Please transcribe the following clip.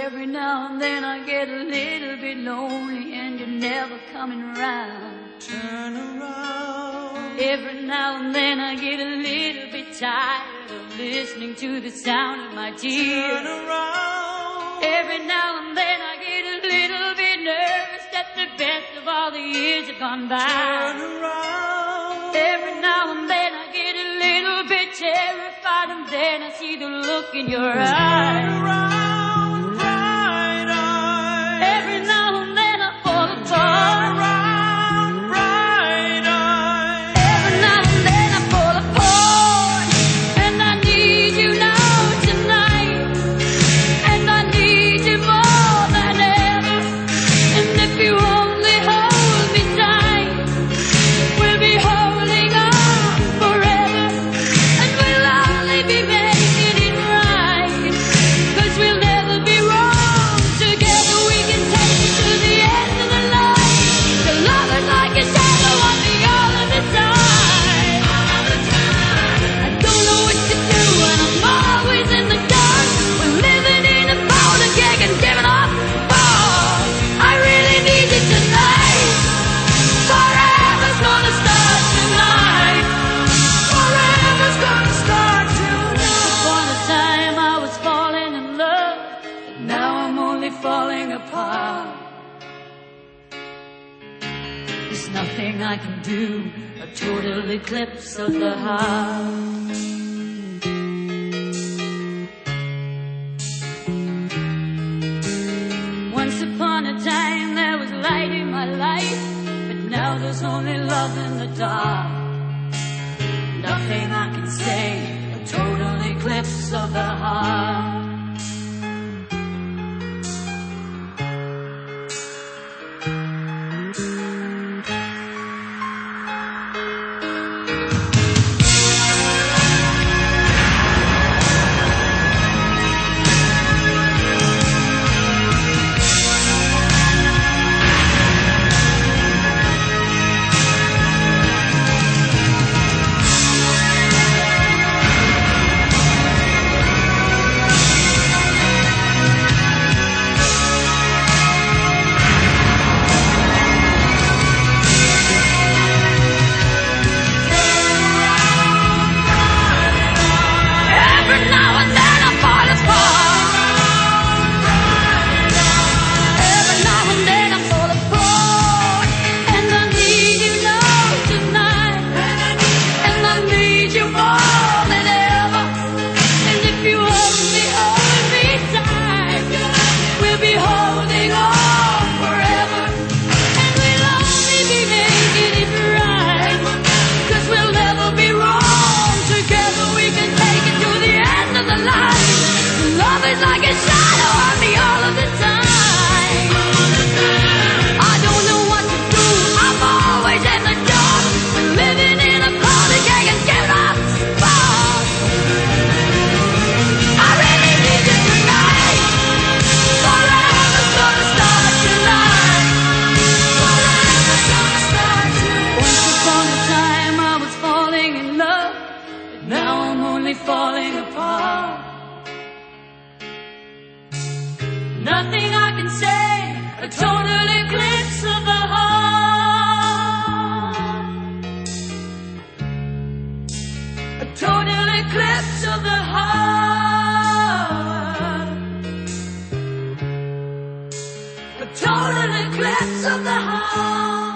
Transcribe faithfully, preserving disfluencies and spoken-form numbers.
Every now and then I get a little bit lonely and you're never coming around. Turn around. Every now and then I get a little bit tired of listening to the sound of my tears. Turn around. Every now and then I get a little bit nervous that the best of all the years have gone by. Turn around. Every now and then I get a little bit terrified, and then I see the look in your eyes. Turn around, bright eyes. Every now and then I fall Turn apart. around, bright eyes. Every now and then I fall apart, and I need you now tonight, and I need you more than ever. And if you only hold me tight, we'll be holding on forever, and we'll only be making it right, 'cause we'll never be wrong. Together we can take it to the end of the line. The love is like a shadow on me all of the time. I don't know what to do and I'm always in the dark. We're living in a powder keg and giving up balls. I really need you tonight. Forever's gonna start tonight. Forever's gonna start tonight. Upon a time I was falling in love, but now I'm only falling apart. There's nothing I can do, a total eclipse of the heart. Once upon a time there was light in my life, but now there's only love in the dark. Nothing I can say, a total eclipse of the heart. Every now and then I fall apart. Every now and then I fall apart, and I need you now tonight, and I need you more than ever. And if you only hold me tight, we'll be holding on forever, and we'll only be making it right, 'cause we'll never be wrong. Together we can take it to the end of the line. Love is like a shadow on me all of the time. I don't know what to do, I'm always in the dark. We're living in a powder keg and giving up balls. I really need you tonight. Forever's gonna start tonight. Forever's gonna start tonight. Once upon a time I was falling in love, but now I'm only falling apart. Nothing I can say, a total eclipse of the heart. A total eclipse of the heart. A total eclipse of the heart.